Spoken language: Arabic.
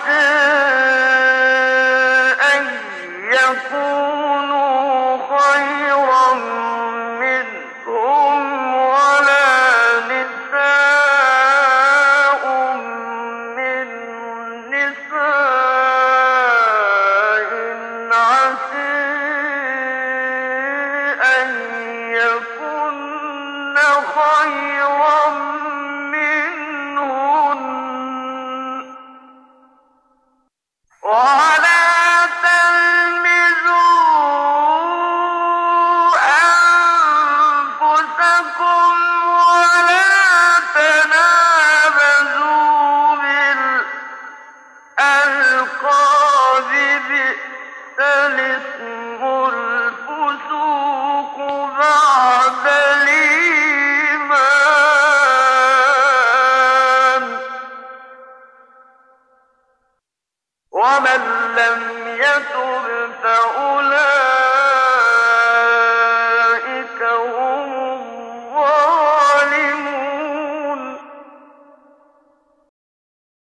أن يكونوا خيرا منهم ولا نساء من نساء عسى أن يكن خيرا منهن ولا تلمزوا أنفسكم ولا تنابزوا بالألقاب بئس الاسم الفسوق بعد الإيمان ومن لم يتب فأولئك